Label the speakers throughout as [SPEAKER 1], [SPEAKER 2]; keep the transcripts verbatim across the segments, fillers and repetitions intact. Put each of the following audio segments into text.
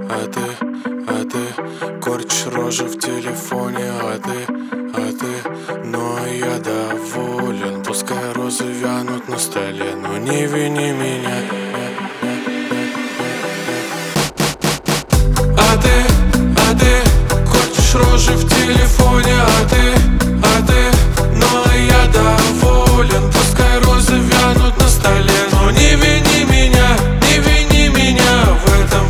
[SPEAKER 1] а ты, а ты корчишь рожи в телефоне, а ты, а ты, но я доволен. Пускай розы вянут на столе, но не вини меня. А ты, а ты корчишь рожи в телефоне, а ты, а ты, но я доволен. Пускай розы вянут на столе, но не вини меня, не вини меня в этом.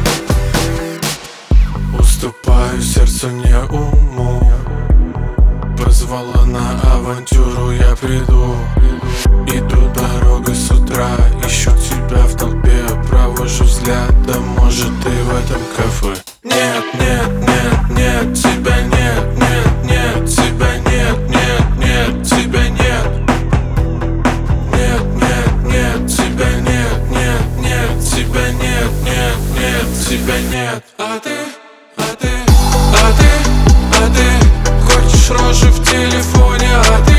[SPEAKER 1] Уступаю сердцу, не уму. Позвала на авантюру, я приду. Иду дорогой с утра, ищу тебя в толпе, провожу взглядом, может ты в этом кафе. Нет, нет, нет, нет, тебя нет, нет, нет, тебя нет, нет, нет, тебя нет. Нет, нет, нет, тебя нет, нет, нет, тебя нет, нет, нет, тебя нет. А ты, а ты, а ты, а ты корчишь рожи в телефоне, а ты